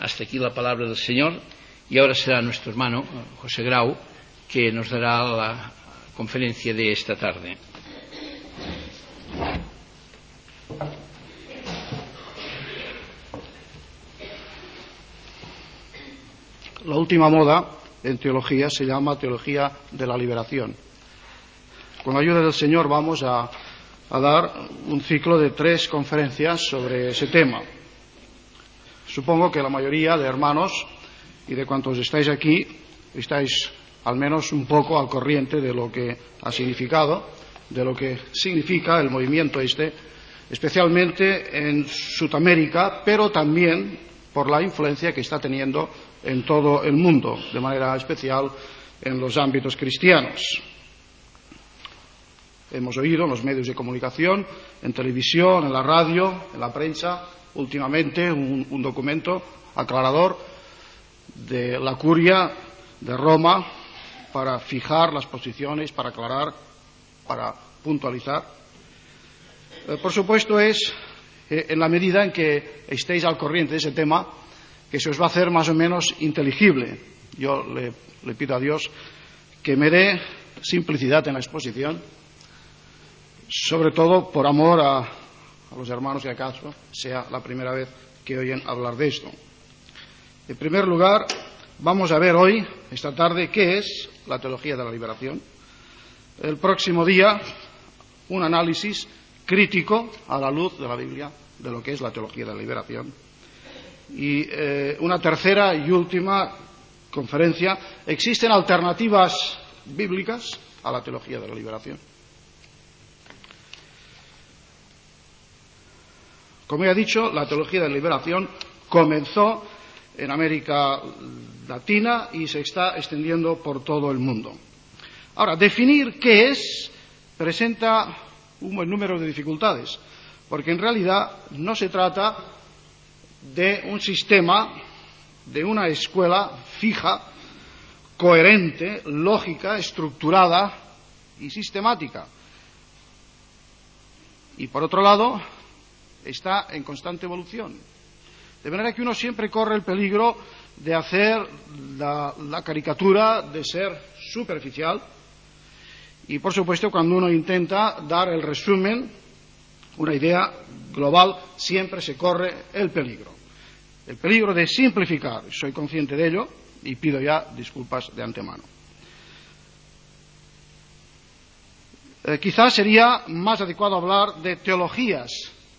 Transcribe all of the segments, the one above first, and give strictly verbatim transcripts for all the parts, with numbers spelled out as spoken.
Hasta aquí la palabra del Señor, y ahora será nuestro hermano José Grau que nos dará la conferencia de esta tarde. La última moda en teología se llama teología de la liberación. Con la ayuda del Señor vamos a, a dar un ciclo de tres conferencias sobre ese tema. Supongo que la mayoría de hermanos y de cuantos estáis aquí estáis al menos un poco al corriente de lo que ha significado, de lo que significa el movimiento este, especialmente en Sudamérica, pero también por la influencia que está teniendo en todo el mundo, de manera especial en los ámbitos cristianos. Hemos oído en los medios de comunicación, en televisión, en la radio, en la prensa, últimamente un, un documento aclarador de la Curia de Roma para fijar las posiciones, para aclarar, para puntualizar. Eh, por supuesto es eh, en la medida en que estéis al corriente de ese tema que se os va a hacer más o menos inteligible. Yo le, le pido a Dios que me dé simplicidad en la exposición, sobre todo por amor a, a los hermanos que acaso sea la primera vez que oyen hablar de esto. En primer lugar, vamos a ver hoy, esta tarde, qué es la teología de la liberación. El próximo día, un análisis crítico a la luz de la Biblia de lo que es la teología de la liberación. Y eh, una tercera y última conferencia. ¿Existen alternativas bíblicas a la teología de la liberación? Como ya he dicho, la teología de la liberación comenzó en América Latina y se está extendiendo por todo el mundo. Ahora, definir qué es presenta un buen número de dificultades, porque en realidad no se trata de un sistema, de una escuela fija, coherente, lógica, estructurada y sistemática. Y por otro lado, está en constante evolución. De manera que uno siempre corre el peligro de hacer la, la caricatura, de ser superficial. Y por supuesto, cuando uno intenta dar el resumen, una idea global, siempre se corre el peligro. El peligro de simplificar. Soy consciente de ello y pido ya disculpas de antemano. Eh, quizás sería más adecuado hablar de teologías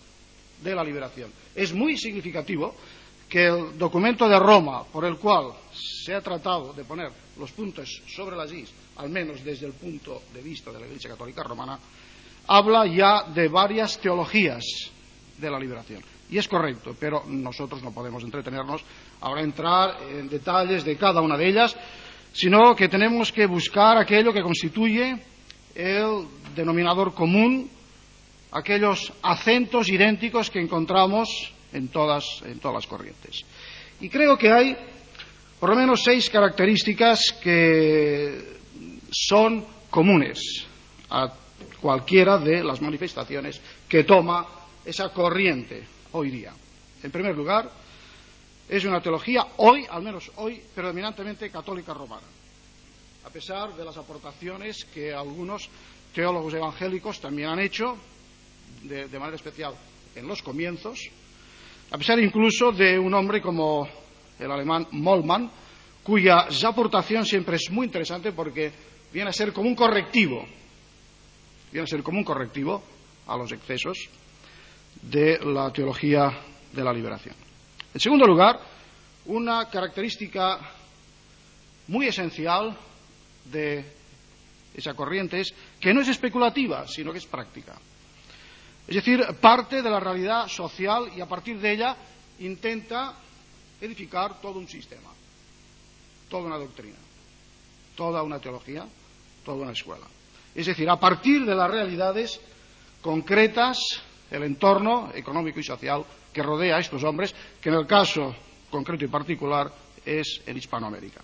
de la liberación. Es muy significativo que el documento de Roma, por el cual se ha tratado de poner los puntos sobre las is, al menos desde el punto de vista de la Iglesia Católica Romana, habla ya de varias teologías de la liberación. Y es correcto, pero nosotros no podemos entretenernos ahora a entrar en detalles de cada una de ellas, sino que tenemos que buscar aquello que constituye el denominador común, aquellos acentos idénticos que encontramos en todas, en todas las corrientes. Y creo que hay por lo menos seis características que son comunes a cualquiera de las manifestaciones que toma esa corriente hoy día. En primer lugar, es una teología hoy, al menos hoy, predominantemente católica romana, a pesar de las aportaciones que algunos teólogos evangélicos también han hecho, de, de manera especial en los comienzos, a pesar incluso de un hombre como el alemán Moltmann, cuya aportación siempre es muy interesante porque viene a ser como un correctivo, viene a ser como un correctivo a los excesos de la teología de la liberación. En segundo lugar, una característica muy esencial de esa corriente es que no es especulativa, sino que es práctica. Es decir, parte de la realidad social y a partir de ella intenta edificar todo un sistema, toda una doctrina, toda una teología, toda una escuela. Es decir, a partir de las realidades concretas, el entorno económico y social que rodea a estos hombres, que en el caso concreto y particular es en Hispanoamérica.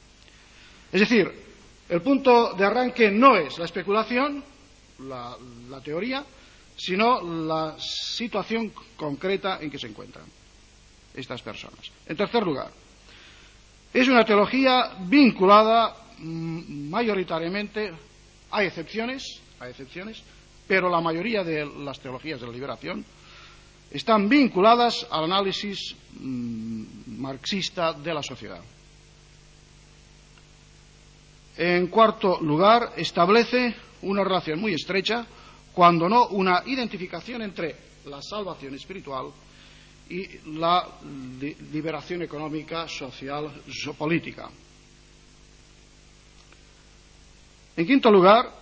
Es decir, el punto de arranque no es la especulación, la, la teoría, sino la situación concreta en que se encuentran. estas personas. En tercer lugar, es una teología vinculada mmm, mayoritariamente, hay excepciones, hay excepciones, pero la mayoría de las teologías de la liberación están vinculadas al análisis mmm, marxista de la sociedad. En cuarto lugar, establece una relación muy estrecha, cuando no una identificación entre la salvación espiritual y la liberación económica, social, política. En quinto lugar,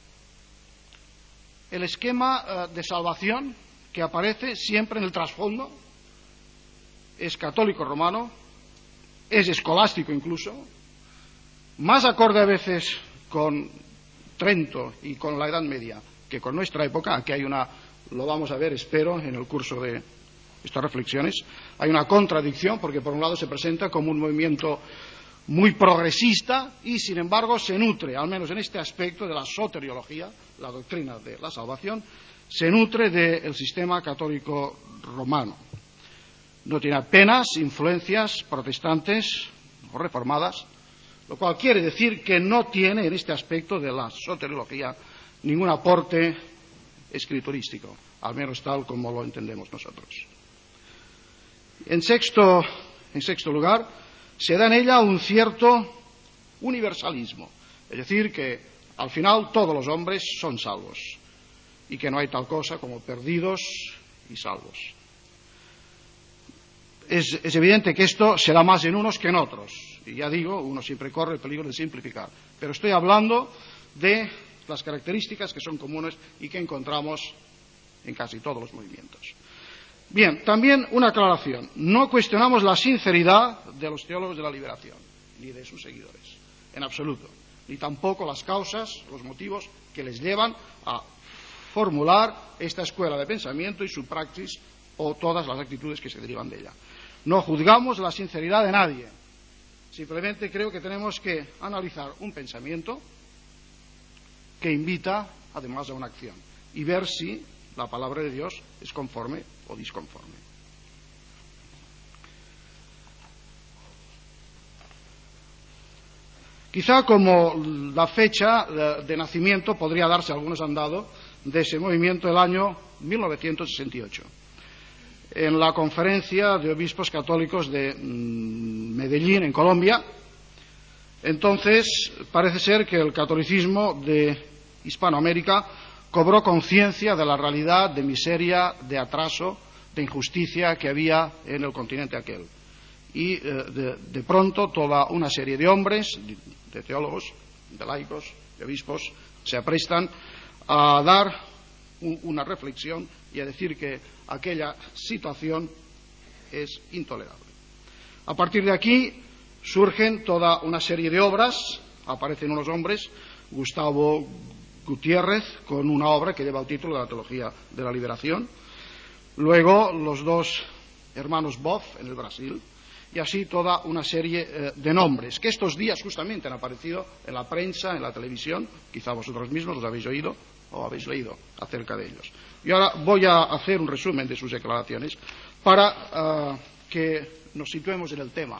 el esquema de salvación que aparece siempre en el trasfondo es católico romano, es escolástico incluso, más acorde a veces con Trento y con la Edad Media que con nuestra época. Aquí hay una, lo vamos a ver, espero, en el curso de estas reflexiones, hay una contradicción, porque por un lado se presenta como un movimiento muy progresista y sin embargo se nutre, al menos en este aspecto de la soteriología, la doctrina de la salvación, se nutre del sistema católico romano. No tiene apenas influencias protestantes o reformadas, lo cual quiere decir que no tiene en este aspecto de la soteriología ningún aporte escriturístico, al menos tal como lo entendemos nosotros. En sexto, en sexto lugar, se da en ella un cierto universalismo, es decir, que al final todos los hombres son salvos y que no hay tal cosa como perdidos y salvos. Es, es evidente que esto será más en unos que en otros, y ya digo, uno siempre corre el peligro de simplificar, pero estoy hablando de las características que son comunes y que encontramos en casi todos los movimientos. Bien, también una aclaración. No cuestionamos la sinceridad de los teólogos de la liberación, ni de sus seguidores, en absoluto, ni tampoco las causas, los motivos que les llevan a formular esta escuela de pensamiento y su praxis o todas las actitudes que se derivan de ella. No juzgamos la sinceridad de nadie, simplemente creo que tenemos que analizar un pensamiento que invita además a una acción y ver si la palabra de Dios es conforme o disconforme. Quizá como la fecha de nacimiento podría darse, algunos han dado, de ese movimiento el año mil novecientos sesenta y ocho. En la Conferencia de Obispos Católicos de Medellín, en Colombia, entonces parece ser que el catolicismo de Hispanoamérica cobró conciencia de la realidad de miseria, de atraso, de injusticia que había en el continente aquel. Y eh, de, de pronto toda una serie de hombres, de, de teólogos, de laicos, de obispos, se aprestan a dar un, una reflexión y a decir que aquella situación es intolerable. A partir de aquí surgen toda una serie de obras, aparecen unos hombres, Gustavo Gutiérrez, con una obra que lleva el título de la Teología de la Liberación, luego los dos hermanos Boff en el Brasil, y así toda una serie eh, de nombres que estos días justamente han aparecido en la prensa, en la televisión, quizá vosotros mismos los habéis oído o habéis leído acerca de ellos. Y ahora voy a hacer un resumen de sus declaraciones para uh, que nos situemos en el tema,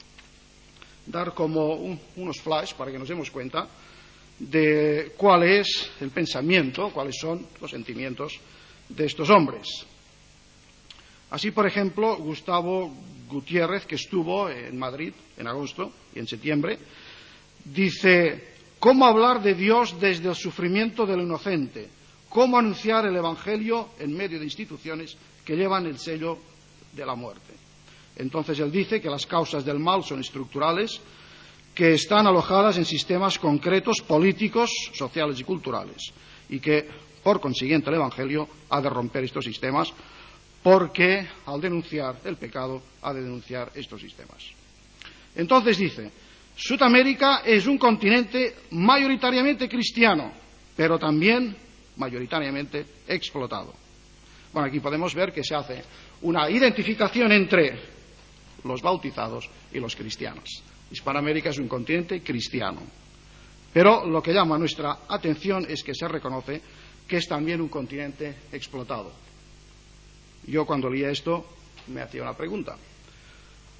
dar como un, unos flash para que nos demos cuenta de cuál es el pensamiento, cuáles son los sentimientos de estos hombres. Así, por ejemplo, Gustavo Gutiérrez, que estuvo en Madrid en agosto y en septiembre, dice: ¿cómo hablar de Dios desde el sufrimiento del inocente? ¿Cómo anunciar el Evangelio en medio de instituciones que llevan el sello de la muerte? Entonces él dice que las causas del mal son estructurales, que están alojadas en sistemas concretos, políticos, sociales y culturales, y que, por consiguiente, el Evangelio ha de romper estos sistemas, porque al denunciar el pecado ha de denunciar estos sistemas. Entonces dice: Sudamérica es un continente mayoritariamente cristiano, pero también mayoritariamente explotado. Bueno, aquí podemos ver que se hace una identificación entre los bautizados y los cristianos. Hispanoamérica es un continente cristiano, pero lo que llama nuestra atención es que se reconoce que es también un continente explotado. Yo cuando leía esto me hacía una pregunta: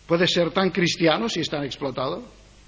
puede ser tan cristiano si es tan explotado?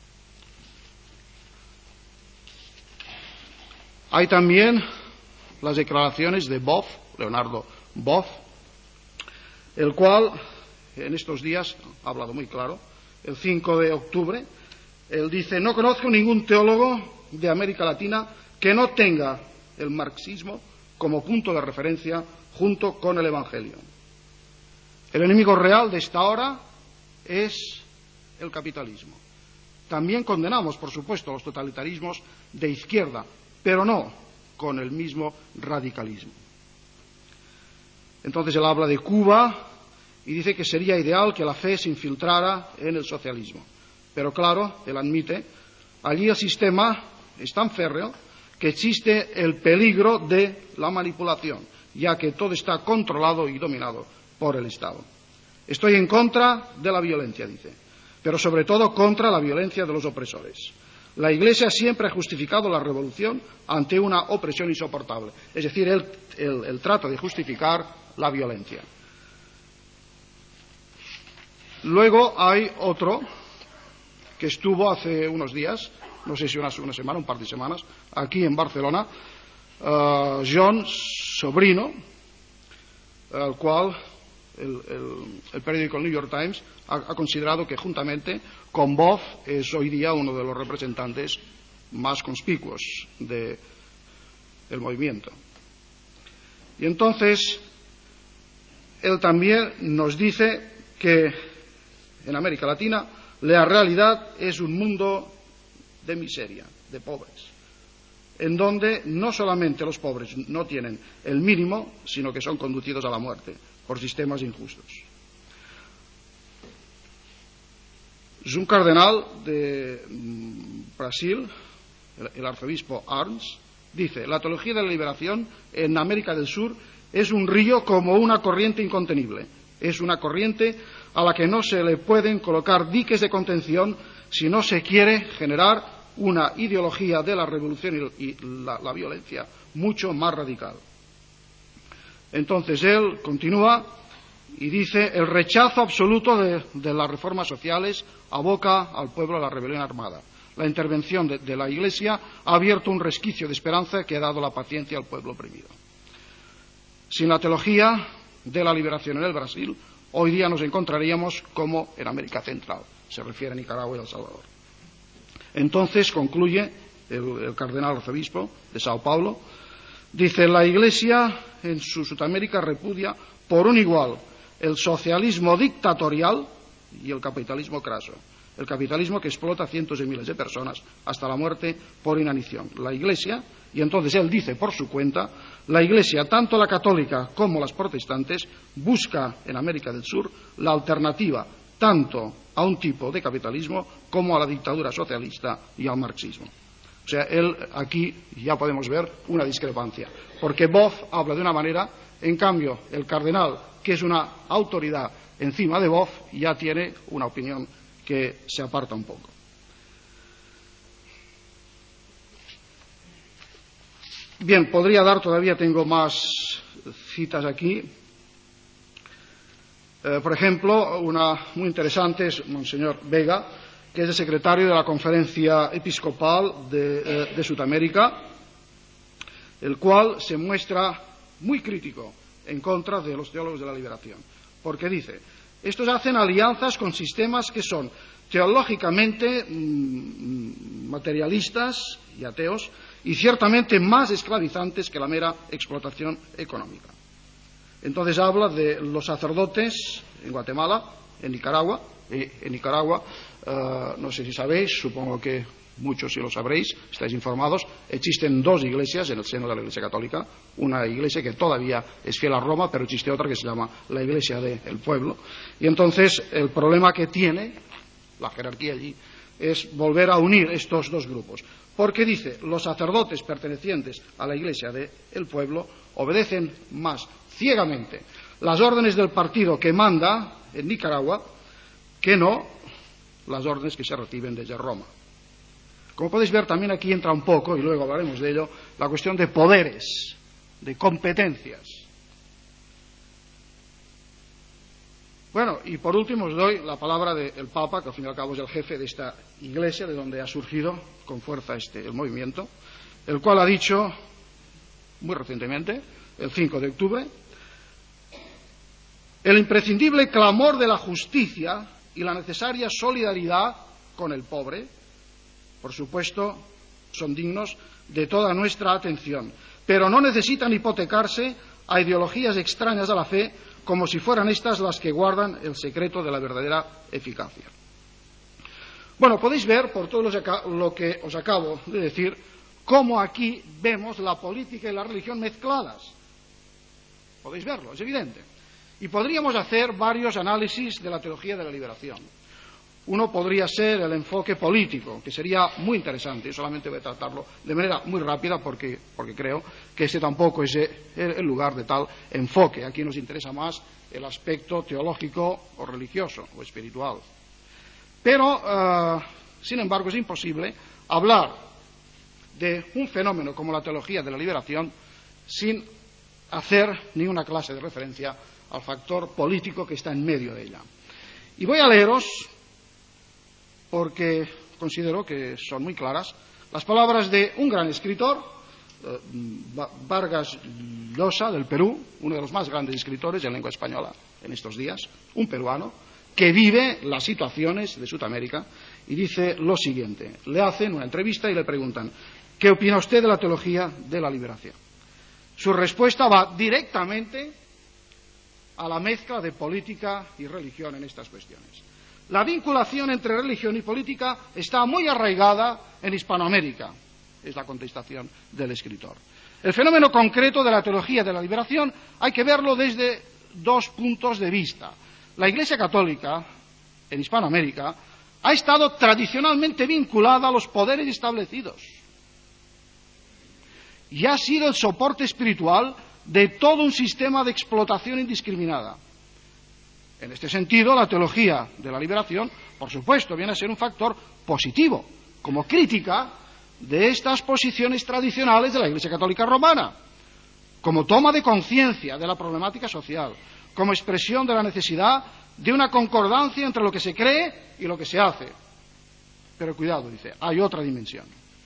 Hay también las declaraciones de Boff, Leonardo Boff, el cual en estos días ha hablado muy claro. El cinco de octubre él dice: no conozco ningún teólogo de América Latina que no tenga el marxismo como punto de referencia junto con el Evangelio. El enemigo real de esta hora es el capitalismo. También condenamos, por supuesto, los totalitarismos de izquierda, pero no con el mismo radicalismo. Entonces él habla de Cuba y dice que sería ideal que la fe se infiltrara en el socialismo. Pero claro, él admite, allí el sistema es tan férreo que existe el peligro de la manipulación, ya que todo está controlado y dominado por el Estado. Estoy en contra de la violencia, dice, pero sobre todo contra la violencia de los opresores. La Iglesia siempre ha justificado la revolución ante una opresión insoportable. Es decir, él, él, él trata de justificar la violencia. Luego hay otro que estuvo hace unos días, no sé si una, una semana, un par de semanas, aquí en Barcelona, uh, John Sobrino, al cual el, el, el periódico New York Times ha, ha considerado que juntamente con Boff es hoy día uno de los representantes más conspicuos de, del movimiento. Y entonces él también nos dice que en América Latina la realidad es un mundo de miseria, de pobres, en donde no solamente los pobres no tienen el mínimo, sino que son conducidos a la muerte por sistemas injustos. Es un cardenal de Brasil, el arzobispo Arns, dice: la teología de la liberación en América del Sur es un río como una corriente incontenible. Es una corriente a la que no se le pueden colocar diques de contención si no se quiere generar una ideología de la revolución y la, la violencia mucho más radical. Entonces él continúa y dice: el rechazo absoluto de, de las reformas sociales aboca al pueblo a la rebelión armada. La intervención de, de la Iglesia ha abierto un resquicio de esperanza que ha dado la paciencia al pueblo oprimido. Sin la teología de la liberación en el Brasil, hoy día nos encontraríamos como en América Central, se refiere a Nicaragua y El Salvador. Entonces concluye el, el cardenal arzobispo de Sao Paulo, dice: la Iglesia en su Sudamérica repudia por un igual el socialismo dictatorial y el capitalismo craso, el capitalismo que explota a cientos de miles de personas hasta la muerte por inanición. La Iglesia, y entonces él dice por su cuenta, la Iglesia, tanto la católica como las protestantes, busca en América del Sur la alternativa tanto a un tipo de capitalismo como a la dictadura socialista y al marxismo. O sea, él aquí ya podemos ver una discrepancia, porque Boff habla de una manera, en cambio el cardenal, que es una autoridad encima de Boff, ya tiene una opinión que se aparta un poco. Bien, podría dar todavía, tengo más citas aquí. Eh, por ejemplo, una muy interesante es Monseñor Vega, que es el secretario de la Conferencia Episcopal de, eh, de Sudamérica, el cual se muestra muy crítico en contra de los teólogos de la liberación, porque dice: estos hacen alianzas con sistemas que son teológicamente mmm, materialistas y ateos, y ciertamente más esclavizantes que la mera explotación económica. Entonces habla de los sacerdotes en Guatemala, en Nicaragua. Eh, en Nicaragua, eh, no sé si sabéis, supongo que muchos sí lo sabréis, estáis informados, existen dos iglesias en el seno de la Iglesia Católica, una iglesia que todavía es fiel a Roma, pero existe otra que se llama la Iglesia del Pueblo. Y entonces el problema que tiene la jerarquía allí es volver a unir estos dos grupos, porque dice: los sacerdotes pertenecientes a la Iglesia del Pueblo obedecen más ciegamente las órdenes del partido que manda en Nicaragua que no las órdenes que se reciben desde Roma. Como podéis ver, también aquí entra un poco, y luego hablaremos de ello, la cuestión de poderes, de competencias. Bueno, y por último os doy la palabra del Papa, que al fin y al cabo es el jefe de esta iglesia, de donde ha surgido con fuerza este, el movimiento, el cual ha dicho muy recientemente, el cinco de octubre, el imprescindible clamor de la justicia y la necesaria solidaridad con el pobre, por supuesto, son dignos de toda nuestra atención, pero no necesitan hipotecarse a ideologías extrañas a la fe, como si fueran estas las que guardan el secreto de la verdadera eficacia. Bueno, podéis ver, por todo lo que os acabo de decir, cómo aquí vemos la política y la religión mezcladas. Podéis verlo, es evidente. Y podríamos hacer varios análisis de la teología de la liberación. Uno podría ser el enfoque político, que sería muy interesante. Yo solamente voy a tratarlo de manera muy rápida porque, porque creo que este tampoco es el lugar de tal enfoque. Aquí nos interesa más el aspecto teológico o religioso o espiritual. Pero, uh, sin embargo, es imposible hablar de un fenómeno como la teología de la liberación sin hacer ninguna clase de referencia al factor político que está en medio de ella. Y voy a leeros, porque considero que son muy claras, las palabras de un gran escritor, eh, Vargas Llosa, del Perú, uno de los más grandes escritores en lengua española en estos días, un peruano, que vive las situaciones de Sudamérica, y dice lo siguiente. Le hacen una entrevista y le preguntan: ¿qué opina usted de la teología de la liberación? Su respuesta va directamente a la mezcla de política y religión en estas cuestiones. La vinculación entre religión y política está muy arraigada en Hispanoamérica, es la contestación del escritor. El fenómeno concreto de la teología de la liberación hay que verlo desde dos puntos de vista. La Iglesia Católica en Hispanoamérica ha estado tradicionalmente vinculada a los poderes establecidos y ha sido el soporte espiritual de todo un sistema de explotación indiscriminada. En este sentido, la teología de la liberación, por supuesto, viene a ser un factor positivo, como crítica de estas posiciones tradicionales de la Iglesia Católica Romana, como toma de conciencia de la problemática social, como expresión de la necesidad de una concordancia entre lo que se cree y lo que se hace. Pero cuidado, dice, hay otra dimensión.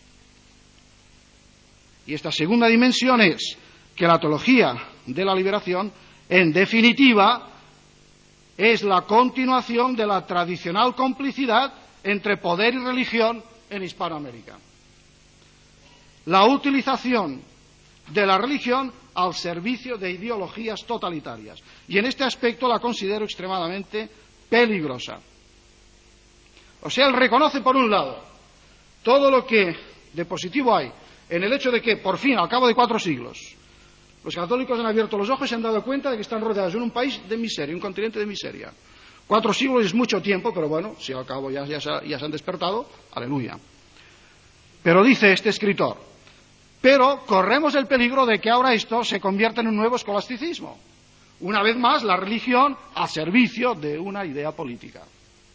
Y esta segunda dimensión es que la teología de la liberación, en definitiva, es la continuación de la tradicional complicidad entre poder y religión en Hispanoamérica. La utilización de la religión al servicio de ideologías totalitarias. Y en este aspecto la considero extremadamente peligrosa. O sea, él reconoce, por un lado, todo lo que de positivo hay en el hecho de que, por fin, al cabo de cuatro siglos, los católicos han abierto los ojos y se han dado cuenta de que están rodeados en un país de miseria, un continente de miseria. Cuatro siglos es mucho tiempo, pero bueno, si al cabo ya, ya, ya se han despertado, aleluya. Pero dice este escritor, pero corremos el peligro de que ahora esto se convierta en un nuevo escolasticismo. Una vez más, la religión al servicio de una idea política.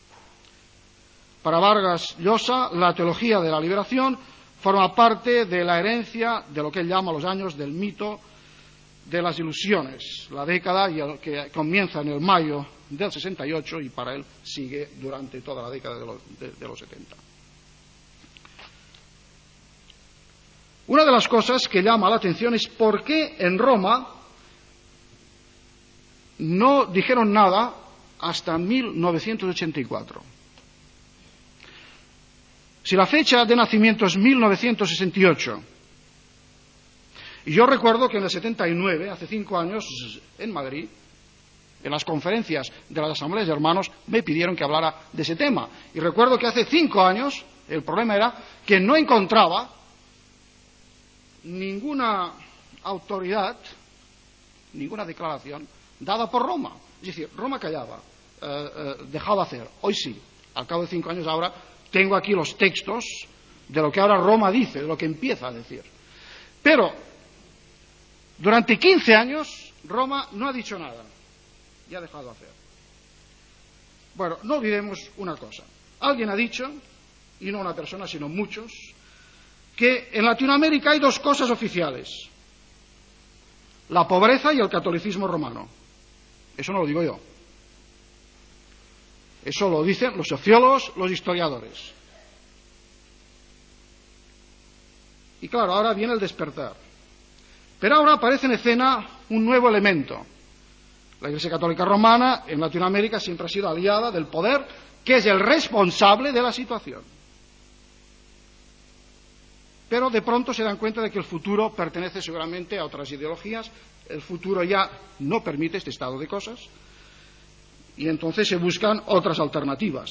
Para Vargas Llosa, la teología de la liberación forma parte de la herencia de lo que él llama los años del mito de las ilusiones, la década que comienza en el mayo del sesenta y ocho y para él sigue durante toda la década de los, de, de los setenta. Una de las cosas que llama la atención es por qué en Roma no dijeron nada hasta mil novecientos ochenta y cuatro. Si la fecha de nacimiento es mil novecientos sesenta y ocho, y yo recuerdo que en el setenta y nueve, hace cinco años, en Madrid, en las conferencias de las asambleas de hermanos, me pidieron que hablara de ese tema. Y recuerdo que hace cinco años el problema era que no encontraba ninguna autoridad, ninguna declaración dada por Roma. Es decir, Roma callaba, eh, eh, dejaba hacer. Hoy sí, al cabo de cinco años ahora, tengo aquí los textos de lo que ahora Roma dice, de lo que empieza a decir. Pero durante quince años Roma no ha dicho nada y ha dejado hacer. Bueno, no olvidemos una cosa. Alguien ha dicho, y no una persona sino muchos, que en Latinoamérica hay dos cosas oficiales: la pobreza y el catolicismo romano. Eso no lo digo yo. Eso lo dicen los sociólogos, los historiadores. Y claro, ahora viene el despertar. Pero ahora aparece en escena un nuevo elemento. La Iglesia Católica Romana en Latinoamérica siempre ha sido aliada del poder, que es el responsable de la situación. Pero de pronto se dan cuenta de que el futuro pertenece seguramente a otras ideologías, el futuro ya no permite este estado de cosas, y entonces se buscan otras alternativas.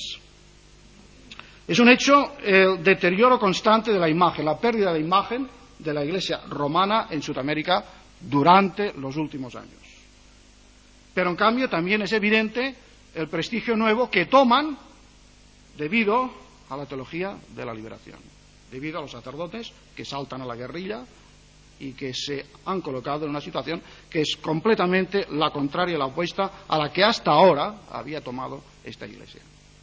Es un hecho el deterioro constante de la imagen, la pérdida de imagen de la Iglesia romana en Sudamérica durante los últimos años. Pero en cambio también es evidente el prestigio nuevo que toman debido a la teología de la liberación, debido a los sacerdotes que saltan a la guerrilla y que se han colocado en una situación que es completamente la contraria, la opuesta a la que hasta ahora había tomado esta Iglesia.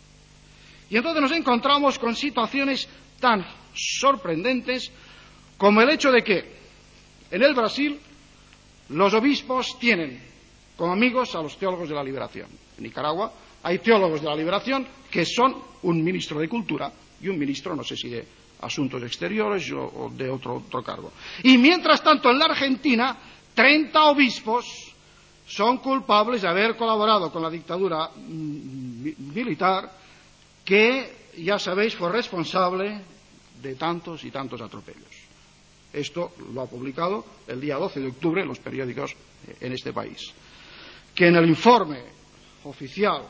Y entonces nos encontramos con situaciones tan sorprendentes como el hecho de que en el Brasil los obispos tienen como amigos a los teólogos de la liberación. En Nicaragua hay teólogos de la liberación que son un ministro de Cultura y un ministro, no sé si de Asuntos Exteriores o, o de otro, otro cargo. Y mientras tanto en la Argentina, treinta obispos son culpables de haber colaborado con la dictadura mm, militar que, ya sabéis, fue responsable de tantos y tantos atropellos. Esto lo ha publicado el día doce de octubre en los periódicos en este país. Que en el informe oficial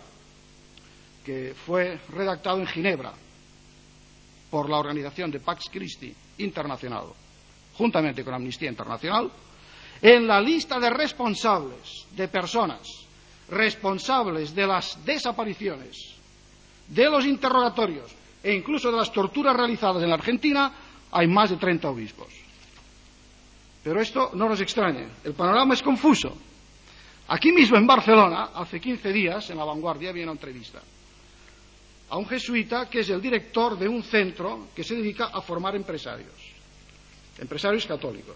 que fue redactado en Ginebra por la organización de Pax Christi Internacional, juntamente con Amnistía Internacional, en la lista de responsables, de personas responsables de las desapariciones, de los interrogatorios e incluso de las torturas realizadas en la Argentina, hay más de treinta obispos. Pero esto no nos extraña, el panorama es confuso. Aquí mismo en Barcelona, hace quince días, en La Vanguardia, había una entrevista a un jesuita que es el director de un centro que se dedica a formar empresarios, empresarios católicos.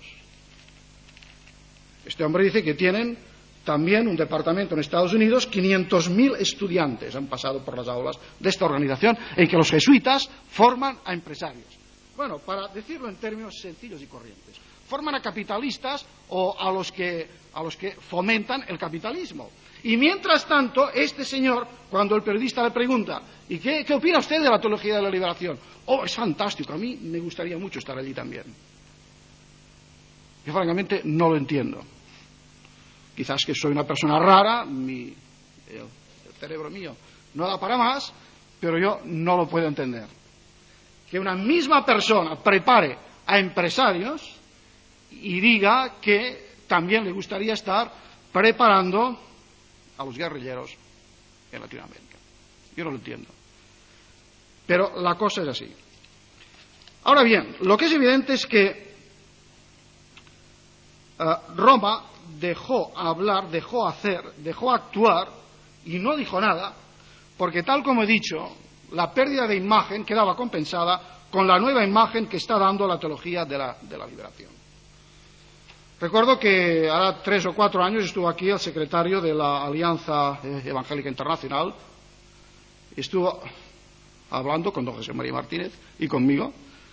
Este hombre dice que tienen también un departamento en Estados Unidos, quinientos mil estudiantes han pasado por las aulas de esta organización en que los jesuitas forman a empresarios. Bueno, para decirlo en términos sencillos y corrientes, forman a capitalistas o a los que, a los que fomentan el capitalismo. Y mientras tanto, este señor, cuando el periodista le pregunta, ¿y qué, qué opina usted de la teología de la liberación? Oh, es fantástico, a mí me gustaría mucho estar allí también. Yo francamente no lo entiendo. Quizás que soy una persona rara, mi, el, el cerebro mío no da para más, pero yo no lo puedo entender. Que una misma persona prepare a empresarios y diga que también le gustaría estar preparando a los guerrilleros en Latinoamérica. Yo no lo entiendo. Pero la cosa es así. Ahora bien, lo que es evidente es que uh, Roma dejó hablar, dejó hacer, dejó actuar y no dijo nada, porque tal como he dicho, la pérdida de imagen quedaba compensada con la nueva imagen que está dando la teología de la, de la liberación. Recuerdo que hace tres o cuatro años estuvo aquí el secretario de la Alianza Evangélica Internacional, estuvo hablando con don José María Martínez y conmigo,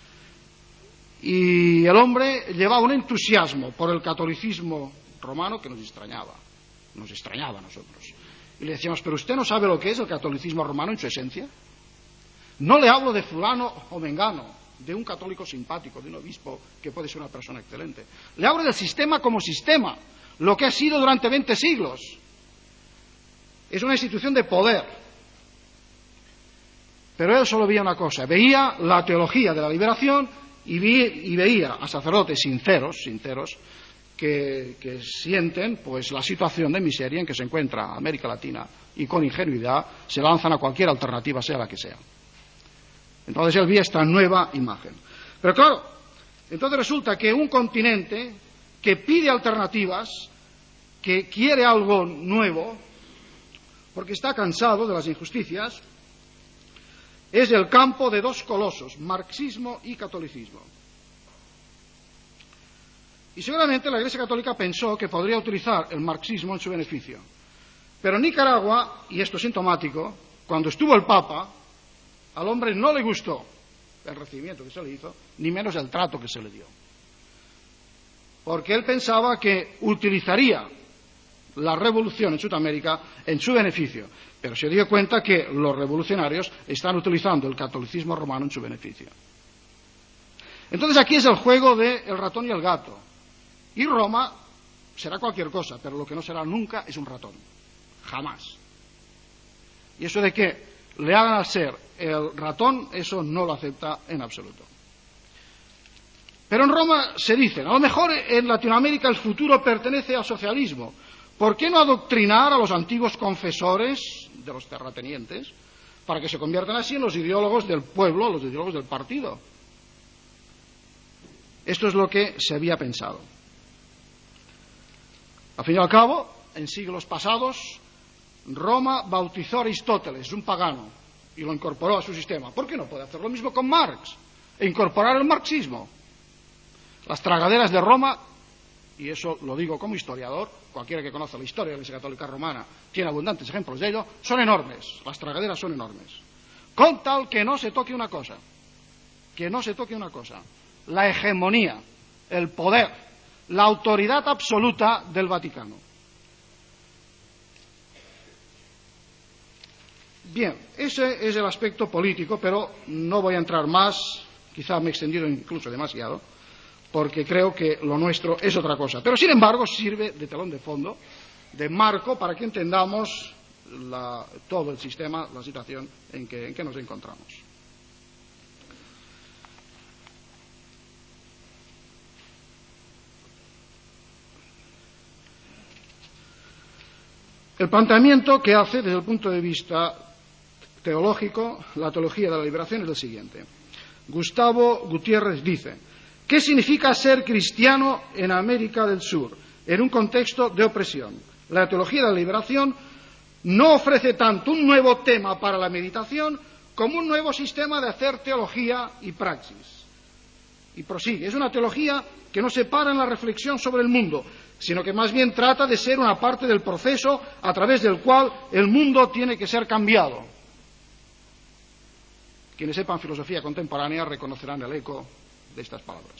y el hombre llevaba un entusiasmo por el catolicismo romano que nos extrañaba, nos extrañaba a nosotros. Y le decíamos, pero usted no sabe lo que es el catolicismo romano en su esencia. No le hablo de fulano o mengano, de un católico simpático, de un obispo que puede ser una persona excelente. Le hablo del sistema como sistema, lo que ha sido durante veinte siglos. Es una institución de poder. Pero él solo veía una cosa, veía la teología de la liberación y, vi, y veía a sacerdotes sinceros, sinceros, que, que sienten pues la situación de miseria en que se encuentra América Latina y con ingenuidad se lanzan a cualquier alternativa, sea la que sea. Entonces él veía esta nueva imagen. Pero claro, entonces resulta que un continente que pide alternativas, que quiere algo nuevo, porque está cansado de las injusticias, es el campo de dos colosos, marxismo y catolicismo. Y seguramente la Iglesia Católica pensó que podría utilizar el marxismo en su beneficio. Pero Nicaragua, y esto es sintomático, cuando estuvo el Papa, al hombre no le gustó el recibimiento que se le hizo, ni menos el trato que se le dio. Porque él pensaba que utilizaría la revolución en Sudamérica en su beneficio, pero se dio cuenta que los revolucionarios están utilizando el catolicismo romano en su beneficio. Entonces aquí es el juego del ratón y el gato. Y Roma será cualquier cosa, pero lo que no será nunca es un ratón. Jamás. Y eso de que le hagan al ser el ratón, eso no lo acepta en absoluto. Pero en Roma se dicen, a lo mejor en Latinoamérica el futuro pertenece al socialismo. ¿Por qué no adoctrinar a los antiguos confesores de los terratenientes para que se conviertan así en los ideólogos del pueblo, los ideólogos del partido? Esto es lo que se había pensado. Al fin y al cabo, en siglos pasados, Roma bautizó a Aristóteles, un pagano, y lo incorporó a su sistema. ¿Por qué no puede hacer lo mismo con Marx e incorporar el marxismo? Las tragaderas de Roma, y eso lo digo como historiador, cualquiera que conoce la historia de la Iglesia Católica Romana tiene abundantes ejemplos de ello, son enormes, las tragaderas son enormes. Con tal que no se toque una cosa, que no se toque una cosa, la hegemonía, el poder, la autoridad absoluta del Vaticano. Bien, ese es el aspecto político, pero no voy a entrar más, quizá me he extendido incluso demasiado, porque creo que lo nuestro es otra cosa. Pero, sin embargo, sirve de telón de fondo, de marco, para que entendamos la, todo el sistema, la situación en que, en que nos encontramos. El planteamiento que hace desde el punto de vista teológico la teología de la liberación es el siguiente. Gustavo Gutiérrez dice: ¿qué significa ser cristiano en América del Sur en un contexto de opresión? La teología de la liberación no ofrece tanto un nuevo tema para la meditación como un nuevo sistema de hacer teología y praxis. Y prosigue, es una teología que no se para en la reflexión sobre el mundo, sino que más bien trata de ser una parte del proceso a través del cual el mundo tiene que ser cambiado. Quienes sepan filosofía contemporánea reconocerán el eco de estas palabras.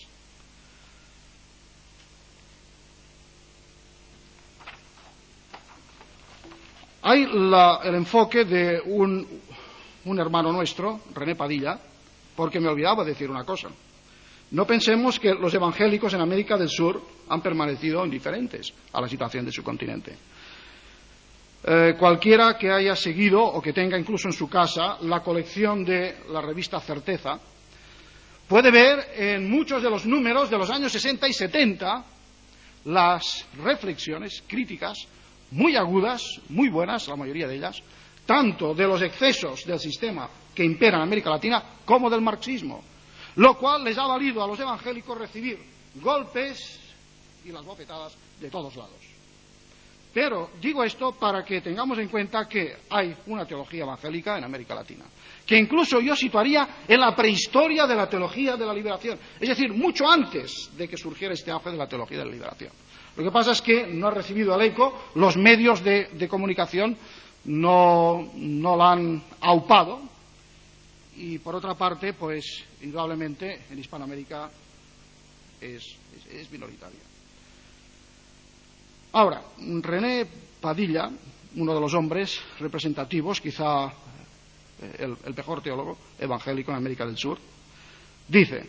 Hay la, el enfoque de un, un hermano nuestro, René Padilla, porque me olvidaba decir una cosa. No pensemos que los evangélicos en América del Sur han permanecido indiferentes a la situación de su continente. Eh, cualquiera que haya seguido o que tenga incluso en su casa la colección de la revista Certeza puede ver en muchos de los números de los años sesenta y setenta las reflexiones críticas muy agudas, muy buenas, la mayoría de ellas, tanto de los excesos del sistema que impera en América Latina como del marxismo, lo cual les ha valido a los evangélicos recibir golpes y las bofetadas de todos lados. Pero digo esto para que tengamos en cuenta que hay una teología evangélica en América Latina, que incluso yo situaría en la prehistoria de la teología de la liberación, es decir, mucho antes de que surgiera este auge de la teología de la liberación. Lo que pasa es que no ha recibido el eco, los medios de, de comunicación no, no la han aupado, y por otra parte, pues indudablemente en Hispanoamérica es, es, es minoritaria. Ahora, René Padilla, uno de los hombres representativos, quizá el, el mejor teólogo evangélico en América del Sur, dice: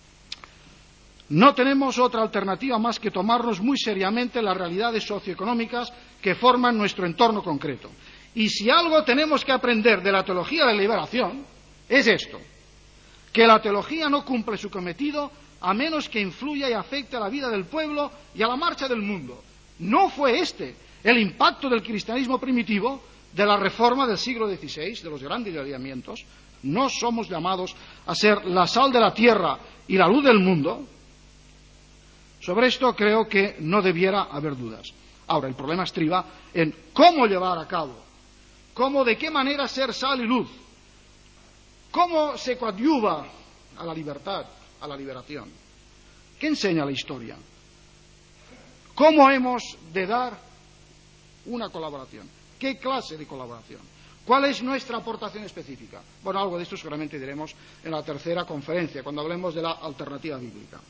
no tenemos otra alternativa más que tomarnos muy seriamente las realidades socioeconómicas que forman nuestro entorno concreto. Y si algo tenemos que aprender de la teología de la liberación, es esto: que la teología no cumple su cometido a menos que influya y afecte a la vida del pueblo y a la marcha del mundo. No fue este el impacto del cristianismo primitivo, de la reforma del siglo dieciséis, de los grandes lineamientos. No somos llamados a ser la sal de la tierra y la luz del mundo. Sobre esto creo que no debiera haber dudas. Ahora, el problema estriba en cómo llevar a cabo, cómo, de qué manera ser sal y luz, cómo se coadyuva a la libertad, a la liberación. ¿Qué enseña la historia? ¿Cómo hemos de dar una colaboración? ¿Qué clase de colaboración? ¿Cuál es nuestra aportación específica? Bueno, algo de esto seguramente diremos en la tercera conferencia, cuando hablemos de la alternativa bíblica.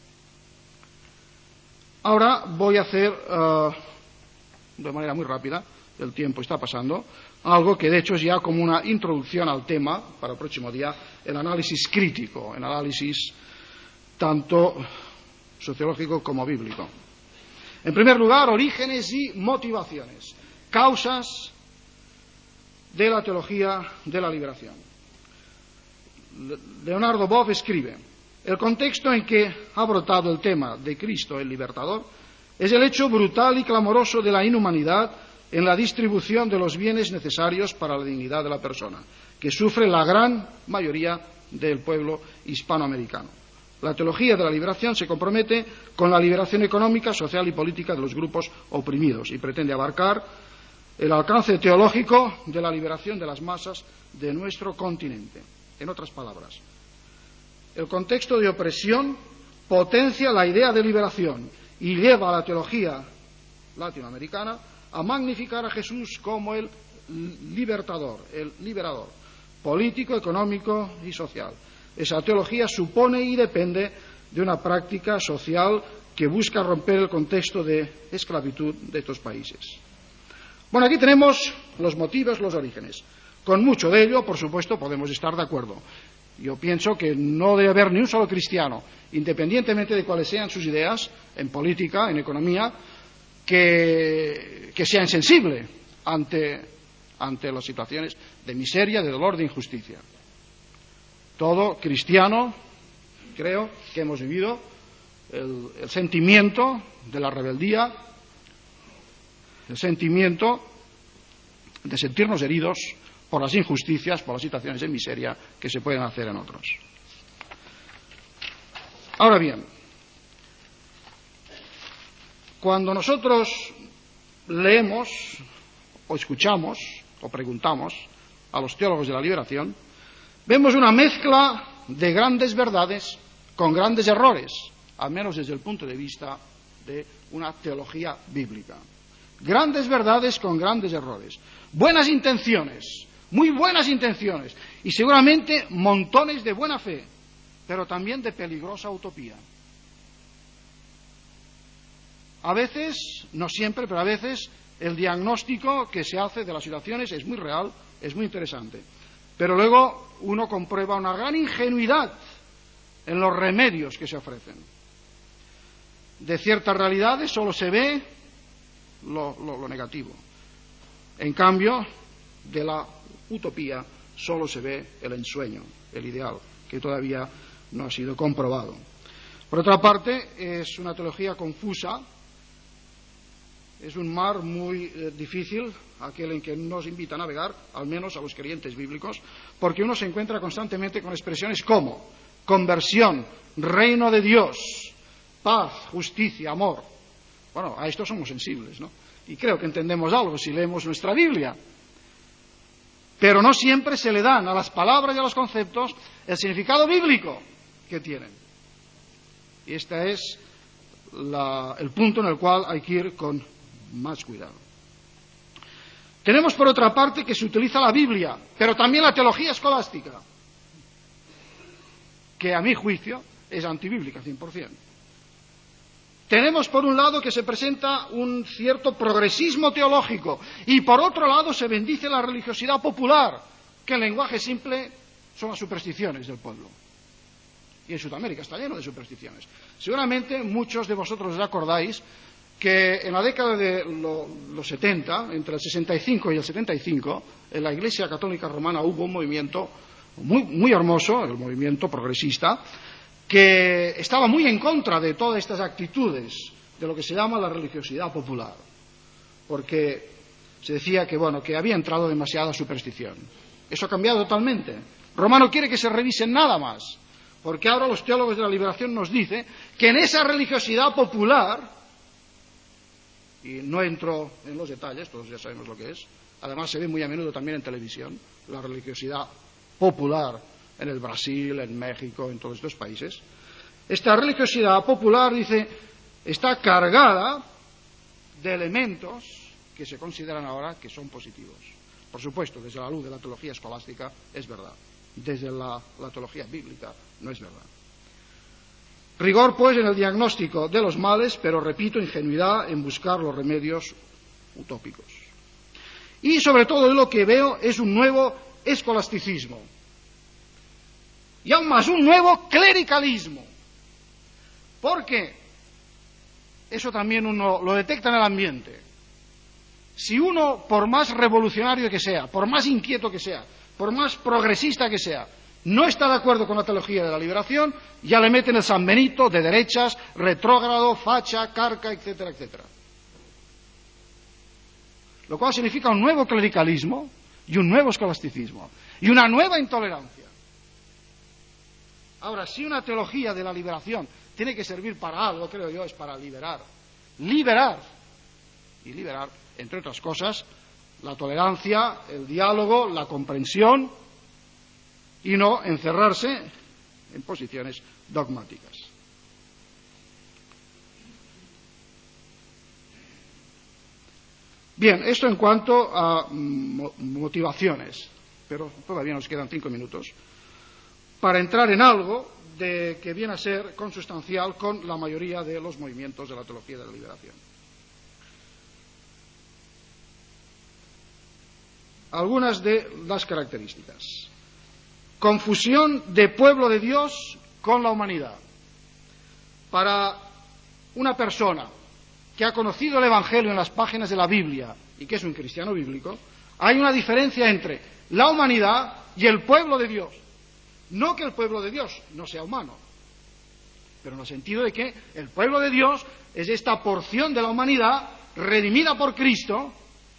Ahora voy a hacer, uh, de manera muy rápida, el tiempo está pasando, algo que de hecho es ya como una introducción al tema, para el próximo día, el análisis crítico, el análisis tanto sociológico como bíblico. En primer lugar, orígenes y motivaciones, causas de la teología de la liberación. Leonardo Boff escribe: el contexto en que ha brotado el tema de Cristo el Libertador es el hecho brutal y clamoroso de la inhumanidad en la distribución de los bienes necesarios para la dignidad de la persona, que sufre la gran mayoría del pueblo hispanoamericano. La teología de la liberación se compromete con la liberación económica, social y política de los grupos oprimidos y pretende abarcar el alcance teológico de la liberación de las masas de nuestro continente. En otras palabras, el contexto de opresión potencia la idea de liberación y lleva a la teología latinoamericana a magnificar a Jesús como el libertador, el liberador, político, económico y social. Esa teología supone y depende de una práctica social que busca romper el contexto de esclavitud de estos países. Bueno, aquí tenemos los motivos, los orígenes. Con mucho de ello, por supuesto, podemos estar de acuerdo. Yo pienso que no debe haber ni un solo cristiano, independientemente de cuáles sean sus ideas, en política, en economía, que, que sea insensible ante, ante las situaciones de miseria, de dolor, de injusticia. Todo cristiano, creo que hemos vivido el, el sentimiento de la rebeldía, el sentimiento de sentirnos heridos por las injusticias, por las situaciones de miseria que se pueden hacer en otros. Ahora bien, cuando nosotros leemos o escuchamos o preguntamos a los teólogos de la liberación, vemos una mezcla de grandes verdades con grandes errores, al menos desde el punto de vista de una teología bíblica. Grandes verdades con grandes errores. Buenas intenciones, muy buenas intenciones, y seguramente montones de buena fe, pero también de peligrosa utopía. A veces, no siempre, pero a veces, el diagnóstico que se hace de las situaciones es muy real, es muy interesante. Pero luego uno comprueba una gran ingenuidad en los remedios que se ofrecen. De ciertas realidades solo se ve Lo, lo, lo negativo. En cambio, de la utopía solo se ve el ensueño, el ideal, que todavía no ha sido comprobado. Por otra parte, es una teología confusa, es un mar muy eh, difícil, aquel en que nos invita a navegar, al menos a los creyentes bíblicos, porque uno se encuentra constantemente con expresiones como conversión, reino de Dios, paz, justicia, amor. Bueno, a esto somos sensibles, ¿no? Y creo que entendemos algo si leemos nuestra Biblia. Pero no siempre se le dan a las palabras y a los conceptos el significado bíblico que tienen. Y este es la, el punto en el cual hay que ir con más cuidado. Tenemos por otra parte que se utiliza la Biblia, pero también la teología escolástica, que a mi juicio es antibíblica cien por ciento. Tenemos por un lado que se presenta un cierto progresismo teológico y por otro lado se bendice la religiosidad popular, que en lenguaje simple son las supersticiones del pueblo. Y en Sudamérica está lleno de supersticiones. Seguramente muchos de vosotros os acordáis que en la década de lo, los setenta, entre el sesenta y cinco y el setenta y cinco, en la Iglesia Católica Romana hubo un movimiento muy, muy hermoso, el movimiento progresista, que estaba muy en contra de todas estas actitudes de lo que se llama la religiosidad popular, porque se decía que, bueno, que había entrado demasiada superstición. Eso ha cambiado totalmente. Romano quiere que se revise nada más, porque ahora los teólogos de la liberación nos dicen que en esa religiosidad popular, y no entro en los detalles, todos ya sabemos lo que es, además se ve muy a menudo también en televisión, la religiosidad popular en el Brasil, en México, en todos estos países. Esta religiosidad popular, dice, está cargada de elementos que se consideran ahora que son positivos. Por supuesto, desde la luz de la teología escolástica es verdad. Desde la, la teología bíblica no es verdad. Rigor, pues, en el diagnóstico de los males, pero, repito, ingenuidad en buscar los remedios utópicos. Y, sobre todo, lo que veo es un nuevo escolasticismo. Y aún más, un nuevo clericalismo. Porque eso también uno lo detecta en el ambiente. Si uno, por más revolucionario que sea, por más inquieto que sea, por más progresista que sea, no está de acuerdo con la teología de la liberación, ya le meten el San Benito de derechas, retrógrado, facha, carca, etcétera, etcétera. Lo cual significa un nuevo clericalismo y un nuevo escolasticismo y una nueva intolerancia. Ahora, si una teología de la liberación tiene que servir para algo, creo yo, es para liberar. Liberar. Y liberar, entre otras cosas, la tolerancia, el diálogo, la comprensión, y no encerrarse en posiciones dogmáticas. Bien, esto en cuanto a motivaciones, pero todavía nos quedan cinco minutos para entrar en algo de que viene a ser consustancial con la mayoría de los movimientos de la teología de la liberación. Algunas de las características. Confusión de pueblo de Dios con la humanidad. Para una persona que ha conocido el Evangelio en las páginas de la Biblia y que es un cristiano bíblico, hay una diferencia entre la humanidad y el pueblo de Dios. No que el pueblo de Dios no sea humano, pero en el sentido de que el pueblo de Dios es esta porción de la humanidad redimida por Cristo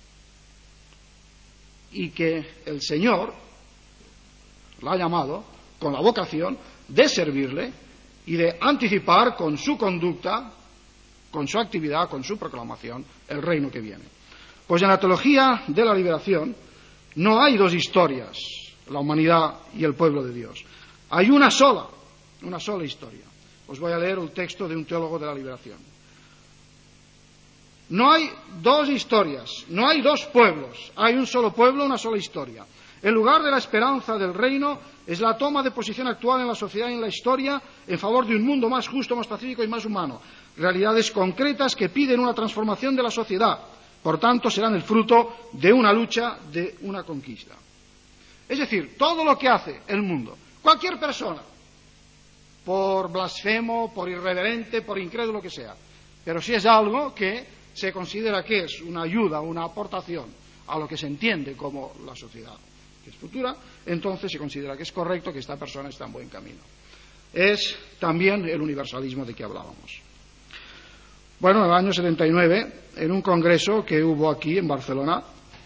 y que el Señor la ha llamado con la vocación de servirle y de anticipar con su conducta, con su actividad, con su proclamación, el reino que viene. Pues en la teología de la liberación no hay dos historias, la humanidad y el pueblo de Dios. Hay una sola, una sola historia. Os voy a leer el texto de un teólogo de la liberación. No hay dos historias, no hay dos pueblos, hay un solo pueblo, una sola historia. El lugar de la esperanza del reino es la toma de posición actual en la sociedad y en la historia en favor de un mundo más justo, más pacífico y más humano. Realidades concretas que piden una transformación de la sociedad. Por tanto, serán el fruto de una lucha, de una conquista. Es decir, todo lo que hace el mundo, cualquier persona, por blasfemo, por irreverente, por incrédulo que sea, pero si es algo que se considera que es una ayuda, una aportación a lo que se entiende como la sociedad que es futura, entonces se considera que es correcto, que esta persona está en buen camino. Es también el universalismo de que hablábamos. Bueno, en el año setenta y nueve, en un congreso que hubo aquí en Barcelona,